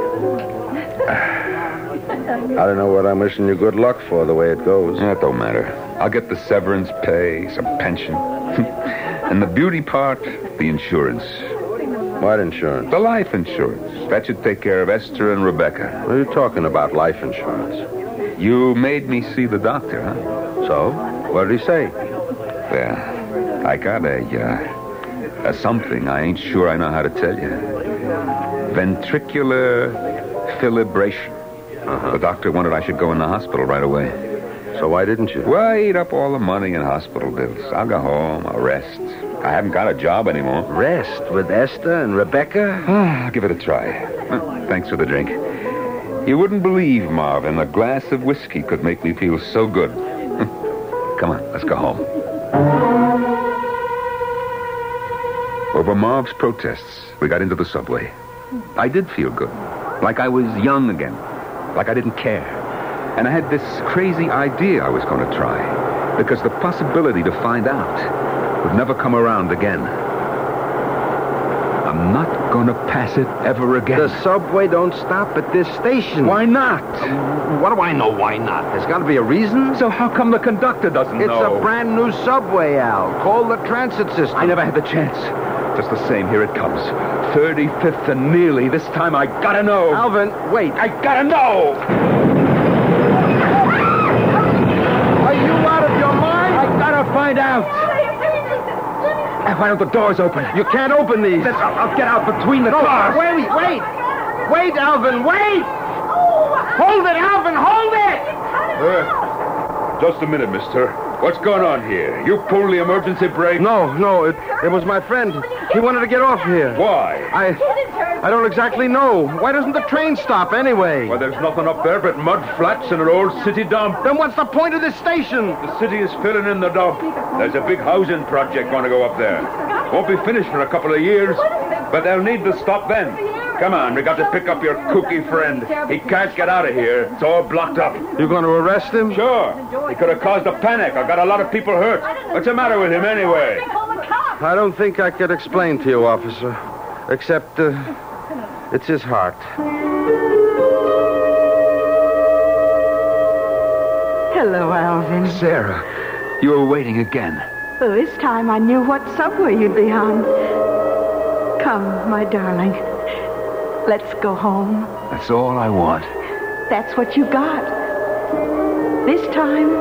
I don't know what I'm wishing you good luck for, the way it goes. Yeah, it don't matter. I'll get the severance pay, some pension. And the beauty part, the insurance. What insurance? The life insurance. That should take care of Esther and Rebecca. What are you talking about, life insurance? You made me see the doctor, huh? So? What did he say? Well, I got a, uh, a something I ain't sure I know how to tell you. Ventricular fibrillation. Uh-huh. The doctor wanted I should go in the hospital right away. So why didn't you? Well, I eat up all the money in hospital bills. I'll go home. I'll rest. I haven't got a job anymore. Rest with Esther and Rebecca? I'll give it a try. Well, thanks for the drink. You wouldn't believe, Marvin, a glass of whiskey could make me feel so good. Come on, let's go home. Over Marv's protests, we got into the subway. I did feel good. Like I was young again. Like I didn't care. And I had this crazy idea I was going to try. Because the possibility to find out would never come around again. I'm not going to pass it ever again. The subway don't stop at this station. Why not? Um, what do I know why not? There's got to be a reason. So how come the conductor doesn't it's know? It's a brand new subway, Al. Call the transit system. I never had the chance. Just the same, here it comes. thirty-fifth and nearly. This time I gotta know. Alvin, wait. I gotta know! Are you out of your mind? I gotta find out. Why don't the doors open? You can't open these. Then I'll, I'll get out between the no, cars. Wait, wait. Wait, Alvin, wait! Hold it, Alvin, hold it! Uh, just a minute, mister. What's going on here? You pulled the emergency brake? No, no, it, it was my friend. He wanted to get off here. Why? I I don't exactly know. Why doesn't the train stop anyway? Well, there's nothing up there but mud flats and an old city dump. Then what's the point of this station? The city is filling in the dump. There's a big housing project going to go up there. Won't be finished for a couple of years, but they'll need to stop then. Come on, we got to pick up your kooky friend. He can't get out of here. It's all blocked up. You going to arrest him? Sure. He could have caused a panic. I've got a lot of people hurt. What's the matter with him anyway? I don't think I could explain to you, officer. Except, uh, it's his heart. Hello, Alvin. Sarah, you were waiting again. Well, this time I knew what subway you'd be on. Come, my darling. Let's go home. That's all I want. That's what you got. This time, 'for good.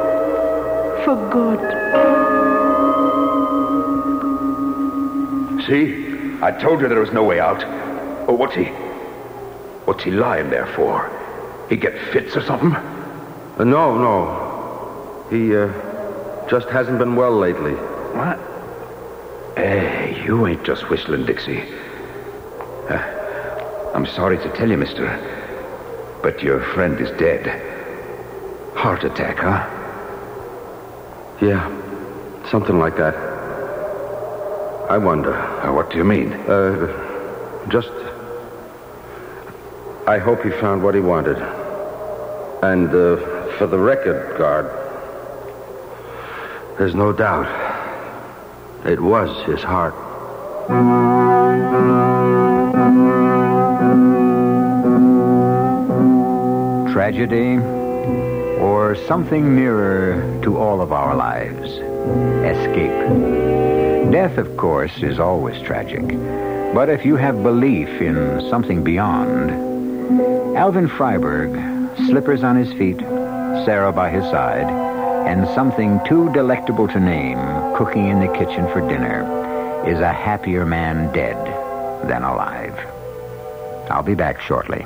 See? I told you there was no way out. Oh, what's he... What's he lying there for? He get fits or something? Uh, no, no. He, uh, just hasn't been well lately. What? Hey, you ain't just whistling, Dixie. Uh, I'm sorry to tell you, mister, but your friend is dead. Heart attack, huh? Yeah, something like that. I wonder. Uh, what do you mean? Uh, just... I hope he found what he wanted. And, uh, for the record, guard, there's no doubt. It was his heart. Tragedy, or something nearer to all of our lives. Escape. Death, of course, is always tragic. But if you have belief in something beyond... Alvin Freiberg, slippers on his feet, Sarah by his side, and something too delectable to name cooking in the kitchen for dinner, is a happier man dead than alive. I'll be back shortly.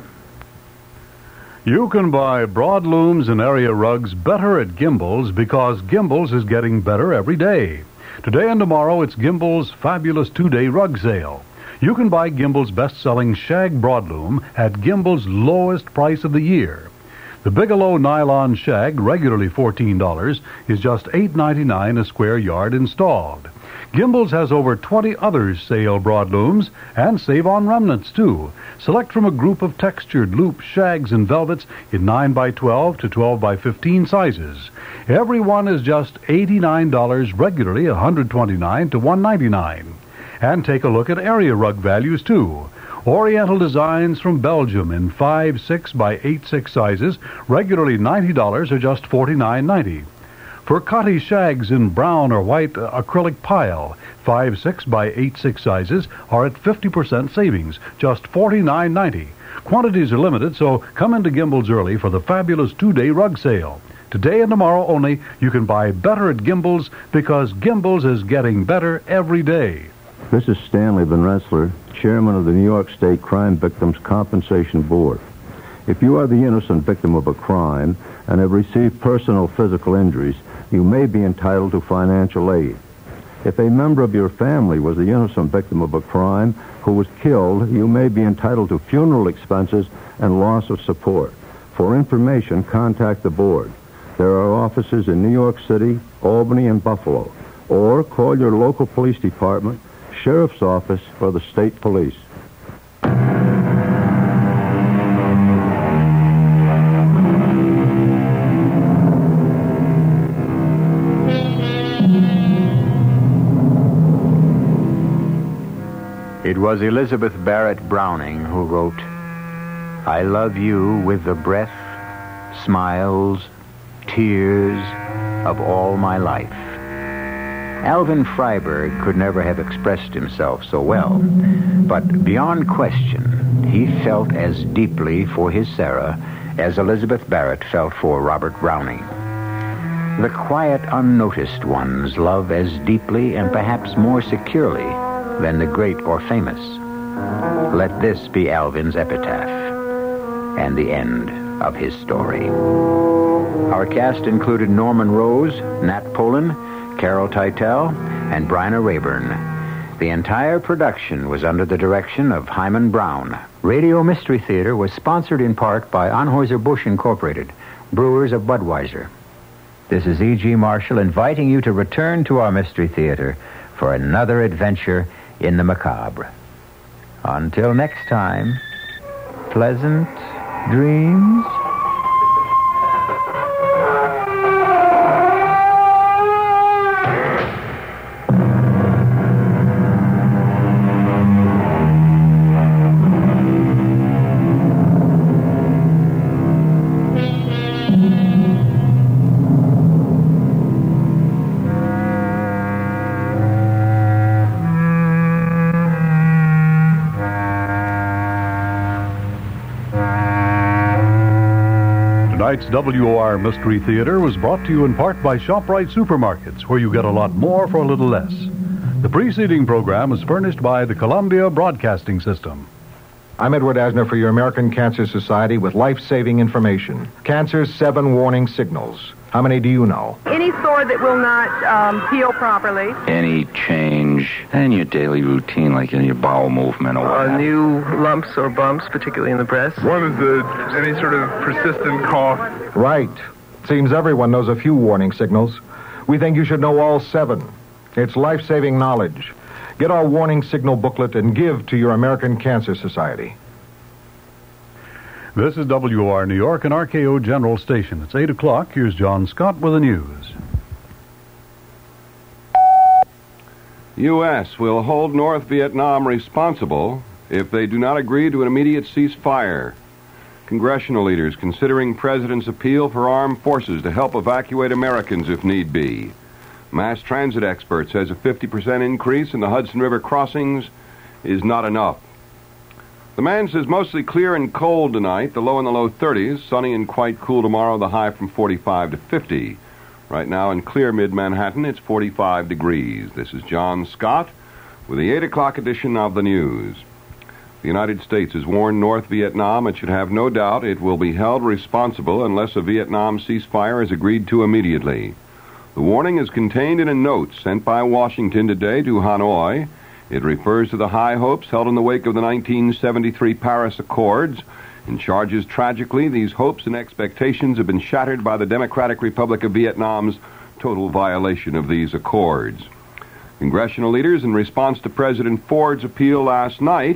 You can buy broadlooms and area rugs better at Gimbel's because Gimbel's is getting better every day. Today and tomorrow, it's Gimbel's fabulous two-day rug sale. You can buy Gimbel's best-selling shag broadloom at Gimbel's lowest price of the year. The Bigelow nylon shag, regularly fourteen dollars, is just eight ninety-nine a square yard installed. Gimbel's has over twenty other sale broadlooms and save on remnants, too. Select from a group of textured loop shags and velvets in nine by twelve to twelve by fifteen sizes. Every one is just eighty-nine dollars, regularly one hundred twenty-nine to one ninety-nine. And take a look at area rug values, too. Oriental designs from Belgium in five six by eight six sizes, regularly ninety dollars or just forty-nine ninety. For Cotty shags in brown or white acrylic pile, five six by eight six sizes are at fifty percent savings, just forty-nine ninety. Quantities are limited, so come into Gimbel's early for the fabulous two-day rug sale. Today and tomorrow only, you can buy better at Gimbel's because Gimbel's is getting better every day. This is Stanley Van Rensselaer, chairman of the New York State Crime Victims Compensation Board. If you are the innocent victim of a crime and have received personal physical injuries, you may be entitled to financial aid. If a member of your family was the innocent victim of a crime who was killed, you may be entitled to funeral expenses and loss of support. For information, contact the board. There are offices in New York City, Albany, and Buffalo. Or call your local police department, sheriff's office, or the state police. It was Elizabeth Barrett Browning who wrote, "I love you with the breath, smiles, tears of all my life." Alvin Freiberg could never have expressed himself so well, but beyond question, he felt as deeply for his Sarah as Elizabeth Barrett felt for Robert Browning. The quiet, unnoticed ones love as deeply and perhaps more securely than the great or famous. Let this be Alvin's epitaph and the end of his story. Our cast included Norman Rose, Nat Polen, Carol Teitel, and Bryna Rayburn. The entire production was under the direction of Hyman Brown. Radio Mystery Theater was sponsored in part by Anheuser-Busch Incorporated, brewers of Budweiser. This is E G. Marshall inviting you to return to our Mystery Theater for another adventure in the macabre. Until next time, pleasant dreams. Tonight's W O R Mystery Theater was brought to you in part by ShopRite Supermarkets, where you get a lot more for a little less. The preceding program was furnished by the Columbia Broadcasting System. I'm Edward Asner for your American Cancer Society with life-saving information. Cancer's seven warning signals. How many do you know? Any sore that will not um, heal properly. Any change in your daily routine, like in your bowel movement or uh, new lumps or bumps, particularly in the breast. One is the, any sort of persistent cough. Right. Seems everyone knows a few warning signals. We think you should know all seven. It's life-saving knowledge. Get our warning signal booklet and give to your American Cancer Society. This is W O R New York and R K O General Station. It's eight o'clock. Here's John Scott with the news. U S will hold North Vietnam responsible if they do not agree to an immediate ceasefire. Congressional leaders considering President's appeal for armed forces to help evacuate Americans if need be. Mass transit expert says a fifty percent increase in the Hudson River crossings is not enough. The man says mostly clear and cold tonight, the low in the low thirties, sunny and quite cool tomorrow, the high from forty-five to fifty. Right now in clear mid-Manhattan, it's forty-five degrees. This is John Scott with the eight o'clock edition of the news. The United States has warned North Vietnam it should have no doubt it will be held responsible unless a Vietnam ceasefire is agreed to immediately. The warning is contained in a note sent by Washington today to Hanoi. It refers to the high hopes held in the wake of the nineteen seventy-three Paris Accords and charges tragically these hopes and expectations have been shattered by the Democratic Republic of Vietnam's total violation of these accords. Congressional leaders, in response to President Ford's appeal last night,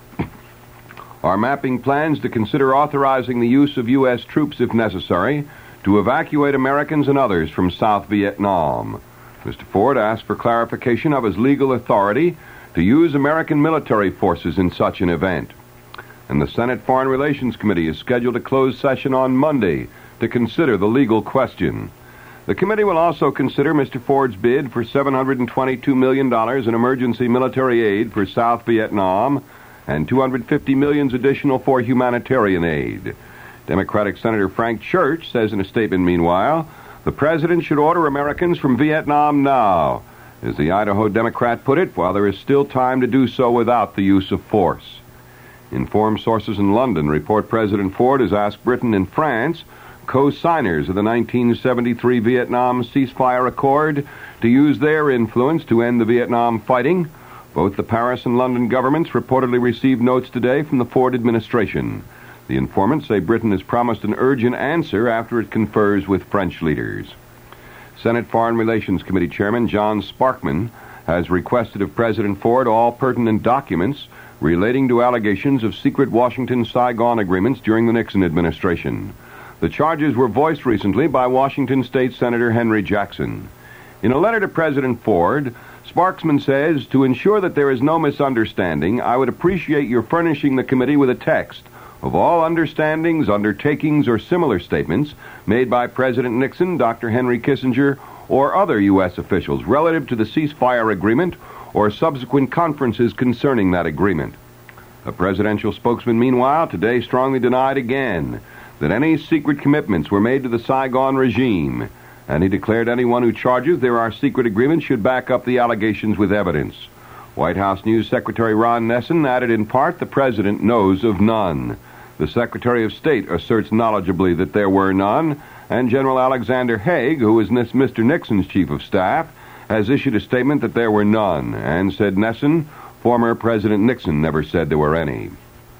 are mapping plans to consider authorizing the use of U S troops if necessary to evacuate Americans and others from South Vietnam. Mister Ford asked for clarification of his legal authority to use American military forces in such an event. And the Senate Foreign Relations Committee is scheduled to close session on Monday to consider the legal question. The committee will also consider Mister Ford's bid for seven hundred twenty-two million dollars in emergency military aid for South Vietnam and two hundred fifty million dollars additional for humanitarian aid. Democratic Senator Frank Church says in a statement, meanwhile, the president should order Americans from Vietnam now. As the Idaho Democrat put it, while there is still time to do so without the use of force. Informed sources in London report President Ford has asked Britain and France, co-signers of the nineteen seventy-three Vietnam ceasefire accord, to use their influence to end the Vietnam fighting. Both the Paris and London governments reportedly received notes today from the Ford administration. The informants say Britain has promised an urgent answer after it confers with French leaders. Senate Foreign Relations Committee Chairman John Sparkman has requested of President Ford all pertinent documents relating to allegations of secret Washington-Saigon agreements during the Nixon administration. The charges were voiced recently by Washington State Senator Henry Jackson. In a letter to President Ford, Sparksman says, to ensure that there is no misunderstanding, I would appreciate your furnishing the committee with a text of all understandings, undertakings, or similar statements made by President Nixon, Doctor Henry Kissinger, or other U S officials relative to the ceasefire agreement or subsequent conferences concerning that agreement. A presidential spokesman, meanwhile, today strongly denied again that any secret commitments were made to the Saigon regime, and he declared anyone who charges there are secret agreements should back up the allegations with evidence. White House News Secretary Ron Nessen added in part, the president knows of none. The Secretary of State asserts knowledgeably that there were none, and General Alexander Haig, who is Mister Nixon's chief of staff, has issued a statement that there were none, and said Nessen, former President Nixon never said there were any.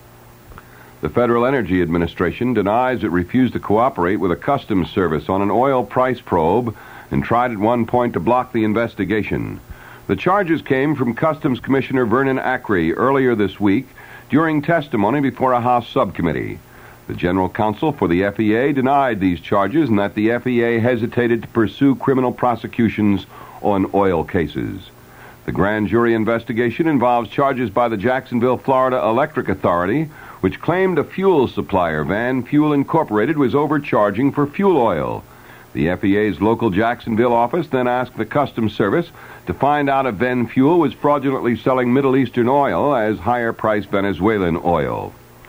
The Federal Energy Administration denies it refused to cooperate with a Customs Service on an oil price probe and tried at one point to block the investigation. The charges came from Customs Commissioner Vernon Acree earlier this week during testimony before a House subcommittee. The General Counsel for the F E A denied these charges and that the F E A hesitated to pursue criminal prosecutions on oil cases. The grand jury investigation involves charges by the Jacksonville, Florida Electric Authority, which claimed a fuel supplier, Van Fuel Incorporated, was overcharging for fuel oil. The F E A's local Jacksonville office then asked the Customs Service to find out if Van Fuel was fraudulently selling Middle Eastern oil as higher-priced Venezuelan oil.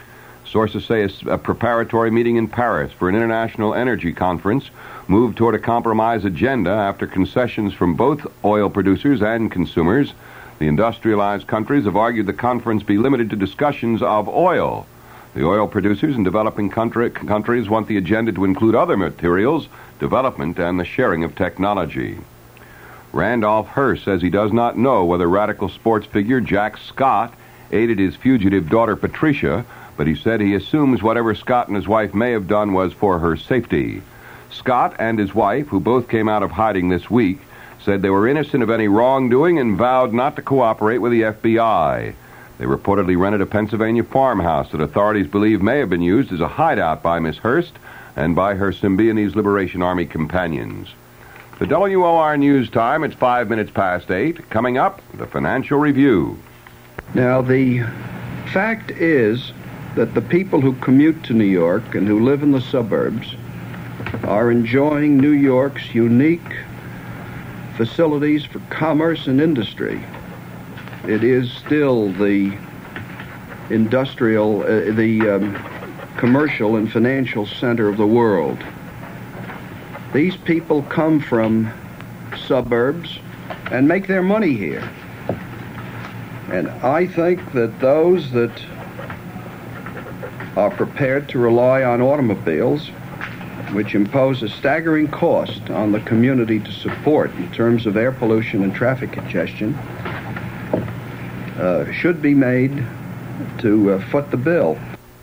Sources say a, a preparatory meeting in Paris for an international energy conference moved toward a compromise agenda after concessions from both oil producers and consumers. The industrialized countries have argued the conference be limited to discussions of oil. The oil producers in developing country, countries want the agenda to include other materials, development, and the sharing of technology. Randolph Hearst says he does not know whether radical sports figure Jack Scott aided his fugitive daughter Patricia, but he said he assumes whatever Scott and his wife may have done was for her safety. Scott and his wife, who both came out of hiding this week, said they were innocent of any wrongdoing and vowed not to cooperate with the F B I. They reportedly rented a Pennsylvania farmhouse that authorities believe may have been used as a hideout by Miss Hearst and by her Symbionese Liberation Army companions. The W O R News Time, it's five minutes past eight. Coming up, the Financial Review. Now, the fact is that the people who commute to New York and who live in the suburbs are enjoying New York's unique facilities for commerce and industry. It is still the industrial, uh, the um, commercial and financial center of the world. These people come from suburbs and make their money here. And I think that those that are prepared to rely on automobiles, which impose a staggering cost on the community to support in terms of air pollution and traffic congestion, uh, should be made to uh, foot the bill.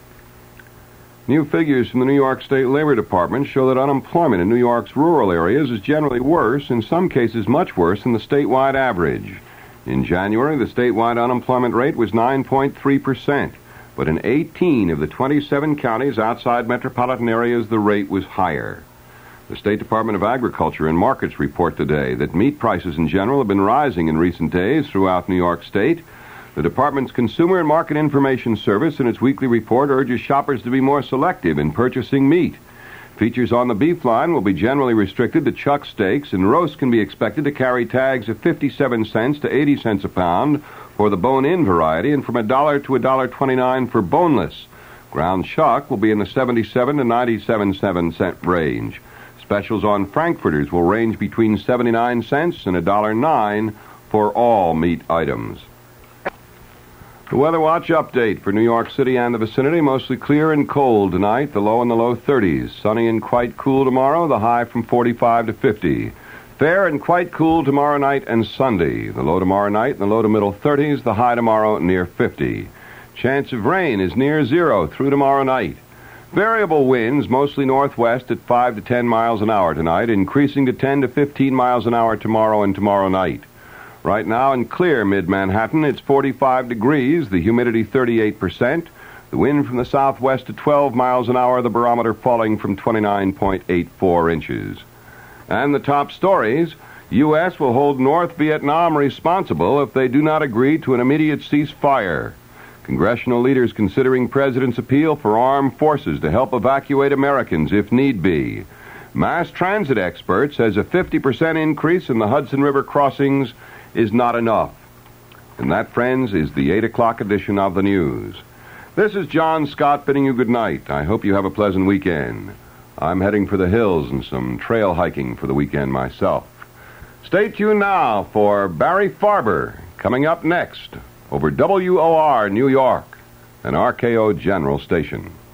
New figures from the New York State Labor Department show that unemployment in New York's rural areas is generally worse, in some cases much worse, than the statewide average. In January, the statewide unemployment rate was nine point three percent, but in eighteen of the twenty-seven counties outside metropolitan areas, the rate was higher. The State Department of Agriculture and Markets report today that meat prices in general have been rising in recent days throughout New York State. The department's Consumer and Market Information Service, in its weekly report, urges shoppers to be more selective in purchasing meat. Features on the beef line will be generally restricted to chuck steaks, and roasts can be expected to carry tags of fifty-seven cents to eighty cents a pound for the bone-in variety, and from a dollar to a dollar twenty-nine for boneless. Ground chuck will be in the seventy-seven to ninety-seven cent range. Specials on frankfurters will range between seventy-nine cents and a dollar nine for all meat items. The Weather Watch update for New York City and the vicinity. Mostly clear and cold tonight, the low in the low thirties. Sunny and quite cool tomorrow, the high from forty-five to fifty. Fair and quite cool tomorrow night and Sunday. The low tomorrow night in the low to middle thirties, the high tomorrow near fifty. Chance of rain is near zero through tomorrow night. Variable winds, mostly northwest at five to ten miles an hour tonight, increasing to ten to fifteen miles an hour tomorrow and tomorrow night. Right now in clear mid-Manhattan, it's forty-five degrees, the humidity thirty-eight percent. The wind from the southwest at twelve miles an hour, the barometer falling from twenty-nine point eight four inches. And the top stories: U S will hold North Vietnam responsible if they do not agree to an immediate ceasefire. Congressional leaders considering President's appeal for armed forces to help evacuate Americans if need be. Mass transit expert says a fifty percent increase in the Hudson River crossings is not enough. And that, friends, is the eight o'clock edition of the news. This is John Scott bidding you good night. I hope you have a pleasant weekend. I'm heading for the hills and some trail hiking for the weekend myself. Stay tuned now for Barry Farber coming up next over W O R New York, an R K O General station.